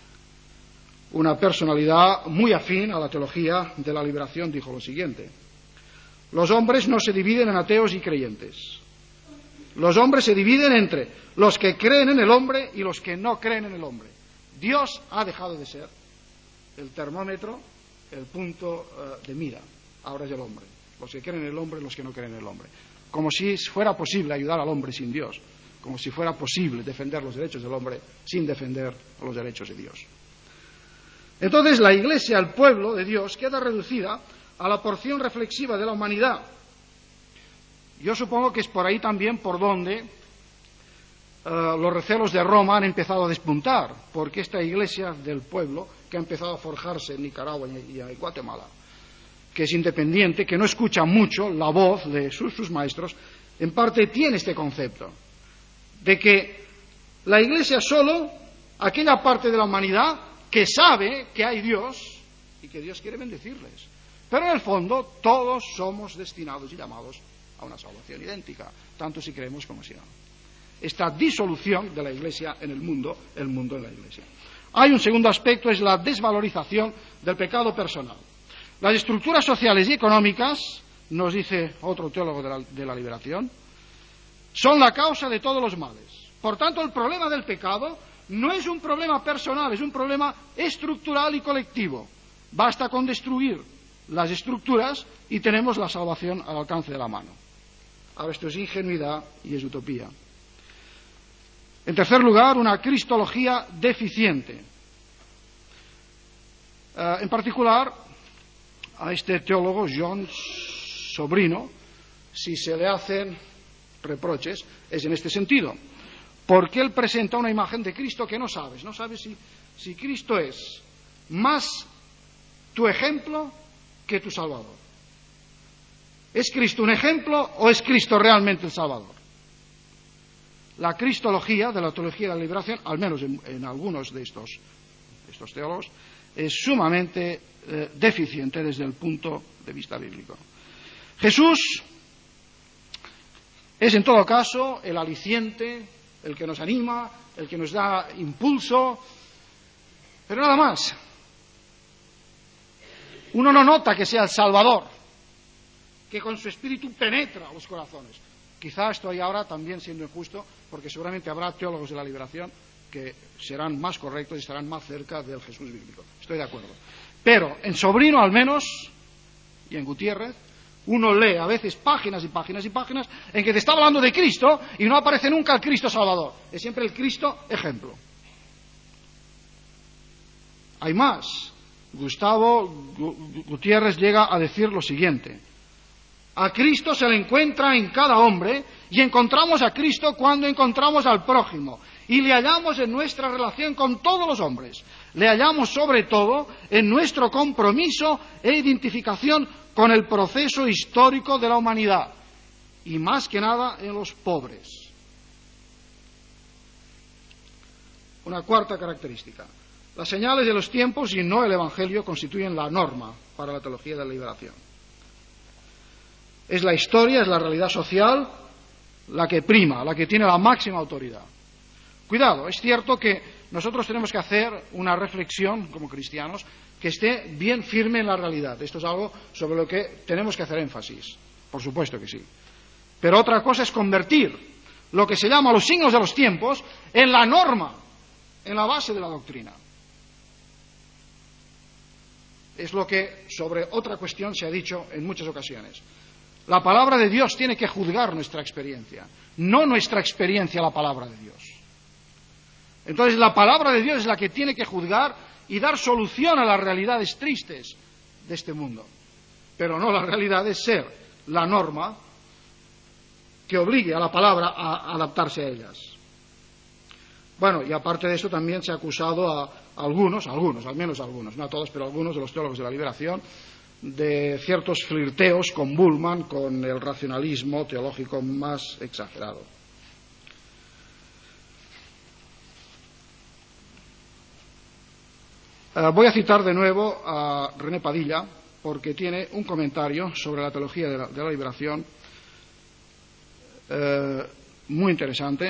una personalidad muy afín a la teología de la liberación dijo lo siguiente: los hombres no se dividen en ateos y creyentes. Los hombres se dividen entre los que creen en el hombre y los que no creen en el hombre. Dios ha dejado de ser el termómetro, el punto uh, de mira. Ahora es el hombre. Los que creen en el hombre y los que no creen en el hombre. Como si fuera posible ayudar al hombre sin Dios. Como si fuera posible defender los derechos del hombre sin defender los derechos de Dios. Entonces la Iglesia, el pueblo de Dios, queda reducida a la porción reflexiva de la humanidad. Yo supongo que es por ahí también por donde uh, los recelos de Roma han empezado a despuntar, porque esta Iglesia del pueblo, que ha empezado a forjarse en Nicaragua y en Guatemala, que es independiente, que no escucha mucho la voz de sus, sus maestros, en parte tiene este concepto de que la Iglesia solo, aquella parte de la humanidad que sabe que hay Dios y que Dios quiere bendecirles. Pero en el fondo todos somos destinados y llamados a una salvación idéntica, tanto si creemos como si no. Esta disolución de la Iglesia en el mundo, el mundo en la Iglesia. Hay un segundo aspecto, es la desvalorización del pecado personal. Las estructuras sociales y económicas, nos dice otro teólogo de la, de la liberación, son la causa de todos los males. Por tanto, el problema del pecado no es un problema personal, es un problema estructural y colectivo. Basta con destruir las estructuras y tenemos la salvación al alcance de la mano. Ahora, esto es ingenuidad y es utopía. En tercer lugar, una cristología deficiente. Uh, en particular, a este teólogo, John Sobrino, si se le hacen reproches, es en este sentido, porque él presenta una imagen de Cristo que no sabes, no sabes si, si Cristo es más tu ejemplo que tu Salvador. ¿Es Cristo un ejemplo o es Cristo realmente el Salvador? La cristología de la teología de la liberación, al menos en, en algunos de estos, estos teólogos, es sumamente eh, deficiente desde el punto de vista bíblico. Jesús es en todo caso el aliciente, el que nos anima, el que nos da impulso, pero nada más. Uno no nota que sea el Salvador, que con su espíritu penetra los corazones. Quizá estoy ahora también siendo injusto, porque seguramente habrá teólogos de la liberación que serán más correctos y estarán más cerca del Jesús bíblico. Estoy de acuerdo. Pero en Sobrino al menos, y en Gutiérrez, uno lee a veces páginas y páginas y páginas en que te está hablando de Cristo y no aparece nunca el Cristo Salvador. Es siempre el Cristo ejemplo. Hay más. Gustavo Gutiérrez llega a decir lo siguiente: a Cristo se le encuentra en cada hombre y encontramos a Cristo cuando encontramos al prójimo y le hallamos en nuestra relación con todos los hombres. Le hallamos sobre todo en nuestro compromiso e identificación con el proceso histórico de la humanidad y más que nada en los pobres. Una cuarta característica: las señales de los tiempos y no el Evangelio constituyen la norma para la teología de la liberación. Es la historia, es la realidad social la que prima, la que tiene la máxima autoridad. Cuidado, es cierto que nosotros tenemos que hacer una reflexión como cristianos que esté bien firme en la realidad. Esto es algo sobre lo que tenemos que hacer énfasis, por supuesto que sí. Pero otra cosa es convertir lo que se llama los signos de los tiempos en la norma, en la base de la doctrina. Es lo que sobre otra cuestión se ha dicho en muchas ocasiones. La palabra de Dios tiene que juzgar nuestra experiencia, no nuestra experiencia la palabra de Dios. Entonces la palabra de Dios es la que tiene que juzgar y dar solución a las realidades tristes de este mundo, pero no la realidad de ser la norma que obligue a la palabra a adaptarse a ellas. Bueno, y aparte de eso también se ha acusado a algunos, algunos, al menos algunos, no a todos, pero algunos de los teólogos de la liberación, de ciertos flirteos con Bullman, con el racionalismo teológico más exagerado. Uh, voy a citar de nuevo a René Padilla, porque tiene un comentario sobre la teología de la, de la liberación uh, muy interesante,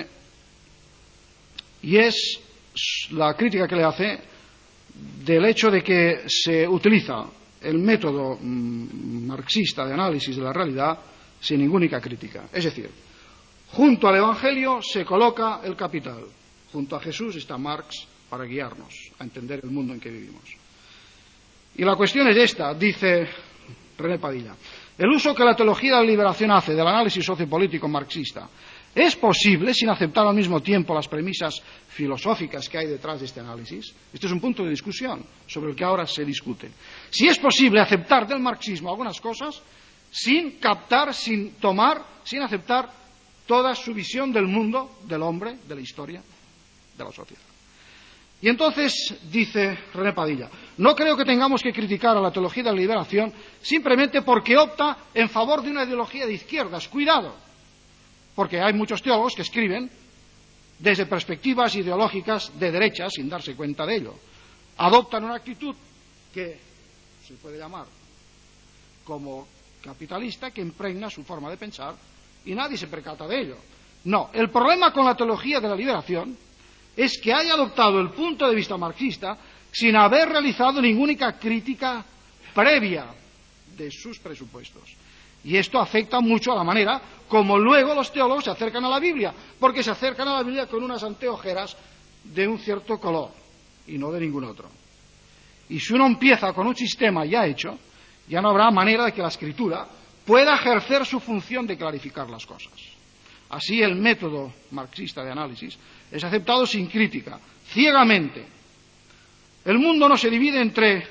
y es la crítica que le hace del hecho de que se utiliza el método mm, marxista de análisis de la realidad sin ninguna crítica. Es decir, junto al Evangelio se coloca el Capital, junto a Jesús está Marx para guiarnos a entender el mundo en que vivimos. Y la cuestión es esta, dice René Padilla: el uso que la teología de la liberación hace del análisis sociopolítico marxista ¿es posible sin aceptar al mismo tiempo las premisas filosóficas que hay detrás de este análisis? Este es un punto de discusión sobre el que ahora se discute. Si es posible aceptar del marxismo algunas cosas sin captar, sin tomar, sin aceptar toda su visión del mundo, del hombre, de la historia, de la sociedad. Y entonces, dice René Padilla, no creo que tengamos que criticar a la teología de la liberación simplemente porque opta en favor de una ideología de izquierdas. Cuidado, porque hay muchos teólogos que escriben desde perspectivas ideológicas de derecha sin darse cuenta de ello. Adoptan una actitud que se puede llamar como capitalista, que impregna su forma de pensar y nadie se percata de ello. No, el problema con la teología de la liberación es que haya adoptado el punto de vista marxista sin haber realizado ninguna crítica previa de sus presupuestos. Y esto afecta mucho a la manera como luego los teólogos se acercan a la Biblia, porque se acercan a la Biblia con unas anteojeras de un cierto color y no de ningún otro. Y si uno empieza con un sistema ya hecho, ya no habrá manera de que la Escritura pueda ejercer su función de clarificar las cosas. Así el método marxista de análisis es aceptado sin crítica, ciegamente. El mundo no se divide entre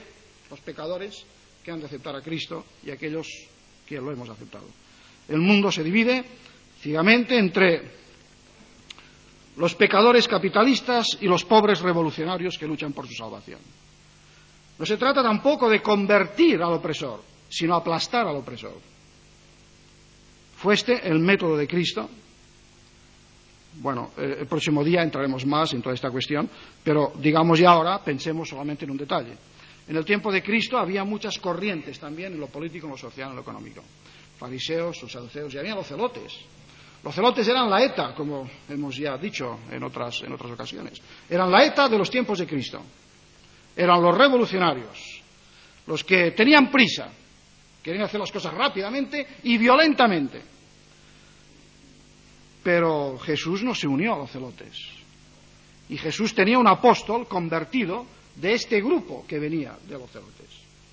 los pecadores que han de aceptar a Cristo y aquellos que lo hemos aceptado. El mundo se divide ciegamente entre los pecadores capitalistas y los pobres revolucionarios que luchan por su salvación. No se trata tampoco de convertir al opresor, sino aplastar al opresor. ¿Fue este el método de Cristo? Bueno, eh, el próximo día entraremos más en toda esta cuestión, pero digamos ya ahora, pensemos solamente en un detalle. En el tiempo de Cristo había muchas corrientes también en lo político, en lo social, en lo económico. Fariseos, los saduceos, y había los celotes. Los celotes eran la ETA, como hemos ya dicho en otras, en otras ocasiones. Eran la ETA de los tiempos de Cristo. Eran los revolucionarios, los que tenían prisa, querían hacer las cosas rápidamente y violentamente. Pero Jesús no se unió a los celotes. Y Jesús tenía un apóstol convertido de este grupo que venía de los celotes.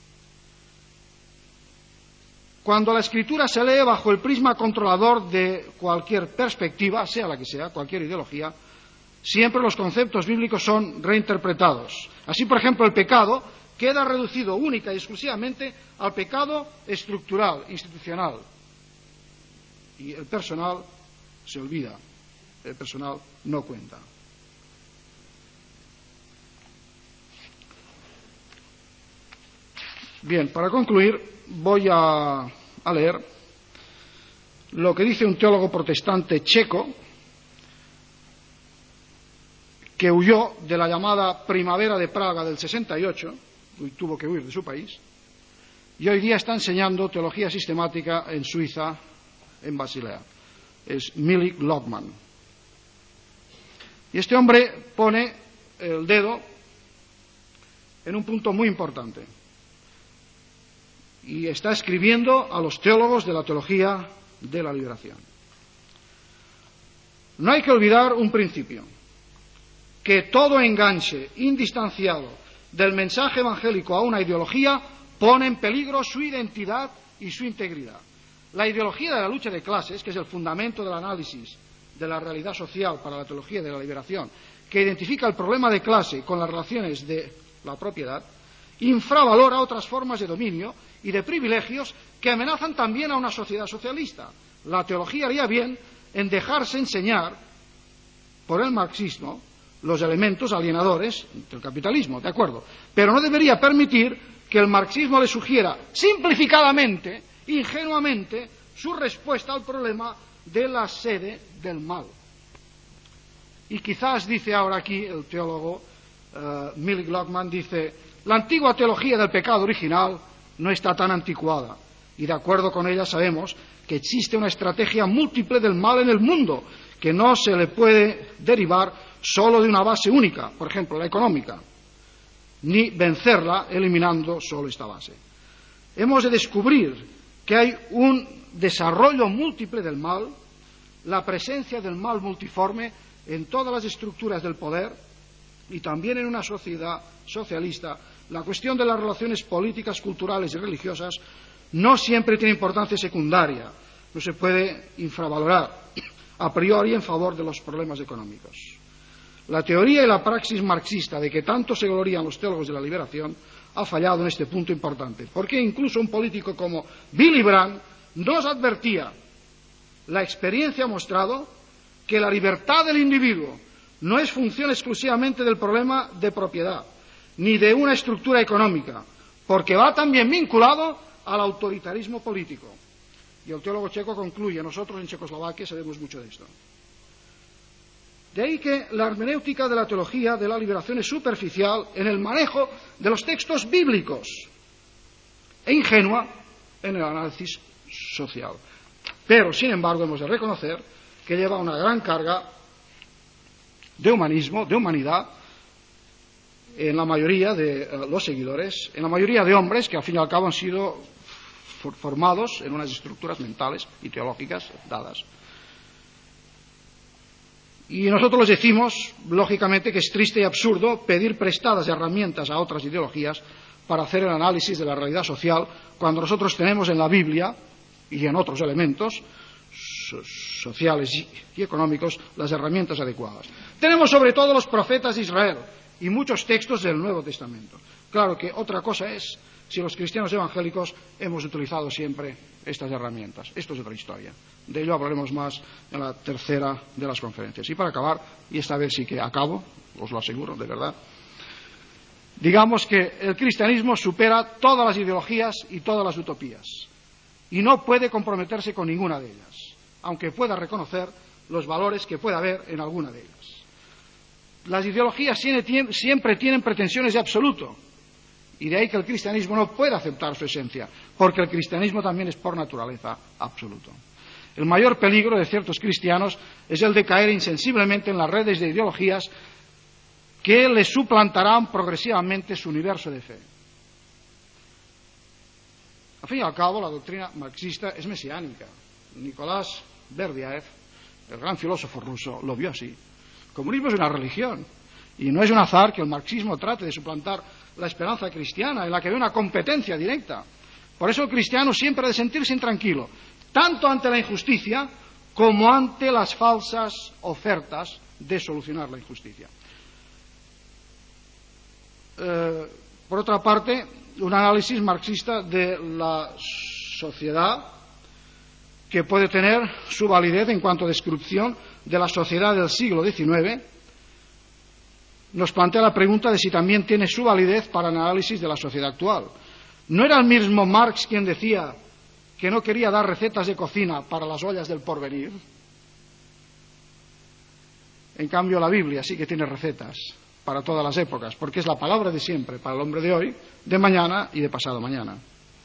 Cuando la Escritura se lee bajo el prisma controlador de cualquier perspectiva, sea la que sea, cualquier ideología, siempre los conceptos bíblicos son reinterpretados. Así, por ejemplo, el pecado queda reducido única y exclusivamente al pecado estructural, institucional. Y el personal se olvida, el personal no cuenta. Bien, para concluir, voy a, a leer lo que dice un teólogo protestante checo que huyó de la llamada primavera de Praga del sesenta y ocho, y tuvo que huir de su país, y hoy día está enseñando teología sistemática en Suiza, en Basilea. Es Milik Lockman. Y este hombre pone el dedo en un punto muy importante. Y está escribiendo a los teólogos de la teología de la liberación. No hay que olvidar un principio, que todo enganche indistanciado del mensaje evangélico a una ideología pone en peligro su identidad y su integridad. La ideología de la lucha de clases, que es el fundamento del análisis de la realidad social para la teología de la liberación, que identifica el problema de clase con las relaciones de la propiedad, infravalora otras formas de dominio y de privilegios que amenazan también a una sociedad socialista. La teología haría bien en dejarse enseñar por el marxismo los elementos alienadores del capitalismo, ¿de acuerdo? Pero no debería permitir que el marxismo le sugiera simplificadamente, ingenuamente, su respuesta al problema de la sede del mal. Y quizás, dice ahora aquí el teólogo uh, Milik Lockman, dice, la antigua teología del pecado original no está tan anticuada, y de acuerdo con ella sabemos que existe una estrategia múltiple del mal en el mundo, que no se le puede derivar solo de una base única, por ejemplo, la económica, ni vencerla eliminando solo esta base. Hemos de descubrir que hay un desarrollo múltiple del mal, la presencia del mal multiforme en todas las estructuras del poder y también en una sociedad socialista. La cuestión de las relaciones políticas, culturales y religiosas no siempre tiene importancia secundaria, no se puede infravalorar a priori en favor de los problemas económicos. La teoría y la praxis marxista de que tanto se glorían los teólogos de la liberación ha fallado en este punto importante, porque incluso un político como Willy Brandt nos advertía: la experiencia ha mostrado que la libertad del individuo no es función exclusivamente del problema de propiedad, ni de una estructura económica, porque va también vinculado al autoritarismo político. Y el teólogo checo concluye: nosotros en Checoslovaquia sabemos mucho de esto. De ahí que la hermenéutica de la teología de la liberación es superficial en el manejo de los textos bíblicos e ingenua en el análisis social. Pero, sin embargo, hemos de reconocer que lleva una gran carga de humanismo, de humanidad, en la mayoría de uh, los seguidores, en la mayoría de hombres que al fin y al cabo han sido for formados en unas estructuras mentales y teológicas dadas. Y nosotros les decimos, lógicamente, que es triste y absurdo pedir prestadas herramientas a otras ideologías para hacer el análisis de la realidad social, cuando nosotros tenemos en la Biblia y en otros elementos so sociales y, y económicos las herramientas adecuadas. Tenemos sobre todo los profetas de Israel y muchos textos del Nuevo Testamento. Claro que otra cosa es si los cristianos evangélicos hemos utilizado siempre estas herramientas. Esto es otra historia. De ello hablaremos más en la tercera de las conferencias. Y para acabar, y esta vez sí que acabo, os lo aseguro, de verdad, digamos que el cristianismo supera todas las ideologías y todas las utopías y no puede comprometerse con ninguna de ellas, aunque pueda reconocer los valores que pueda haber en alguna de ellas. Las ideologías siempre tienen pretensiones de absoluto, y de ahí que el cristianismo no pueda aceptar su esencia, porque el cristianismo también es por naturaleza absoluto. El mayor peligro de ciertos cristianos es el de caer insensiblemente en las redes de ideologías que les suplantarán progresivamente su universo de fe. Al fin y al cabo, la doctrina marxista es mesiánica. Nicolás Berdyaev, el gran filósofo ruso, lo vio así. El comunismo es una religión, y no es un azar que el marxismo trate de suplantar la esperanza cristiana, en la que ve una competencia directa. Por eso el cristiano siempre ha de sentirse intranquilo, tanto ante la injusticia como ante las falsas ofertas de solucionar la injusticia. Eh, por otra parte, un análisis marxista de la sociedad que puede tener su validez en cuanto a descripción de la sociedad del siglo diecinueve nos plantea la pregunta de si también tiene su validez para el análisis de la sociedad actual. ¿No era el mismo Marx quien decía que no quería dar recetas de cocina para las ollas del porvenir? En cambio, la Biblia sí que tiene recetas para todas las épocas, porque es la palabra de siempre para el hombre de hoy, de mañana y de pasado mañana.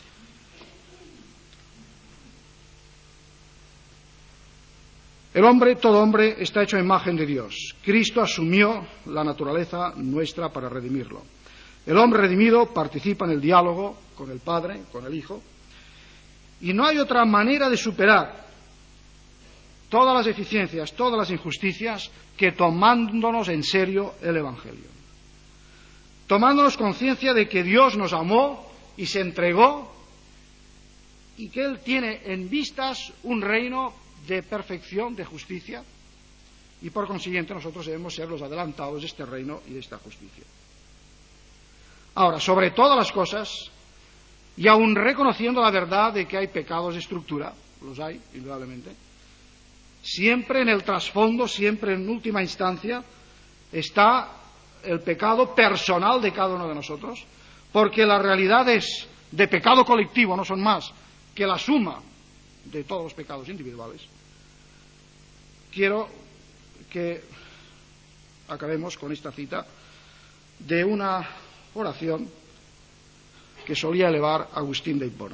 El hombre, todo hombre, está hecho a imagen de Dios. Cristo asumió la naturaleza nuestra para redimirlo. El hombre redimido participa en el diálogo con el Padre, con el Hijo, y no hay otra manera de superar todas las deficiencias, todas las injusticias, que tomándonos en serio el Evangelio. Tomándonos conciencia de que Dios nos amó y se entregó y que Él tiene en vistas un reino de perfección, de justicia, y por consiguiente nosotros debemos ser los adelantados de este reino y de esta justicia. Ahora, sobre todas las cosas, y aun reconociendo la verdad de que hay pecados de estructura, los hay, indudablemente, siempre en el trasfondo, siempre en última instancia, está el pecado personal de cada uno de nosotros, porque las realidades de pecado colectivo no son más que la suma de todos los pecados individuales. Quiero que acabemos con esta cita de una oración que solía elevar Agustín de Hipona.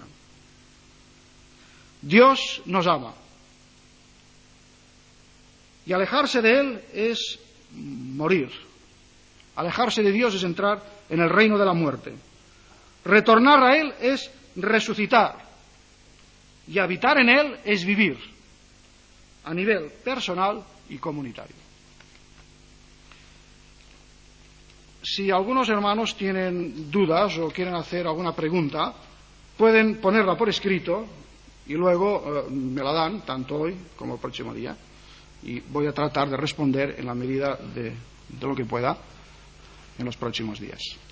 Dios nos ama, y alejarse de Él es morir. Alejarse de Dios es entrar en el reino de la muerte. Retornar a Él es resucitar, y habitar en Él es vivir, a nivel personal y comunitario. Si algunos hermanos tienen dudas o quieren hacer alguna pregunta, pueden ponerla por escrito y luego eh, me la dan, tanto hoy como el próximo día, y voy a tratar de responder en la medida de, de lo que pueda en los próximos días.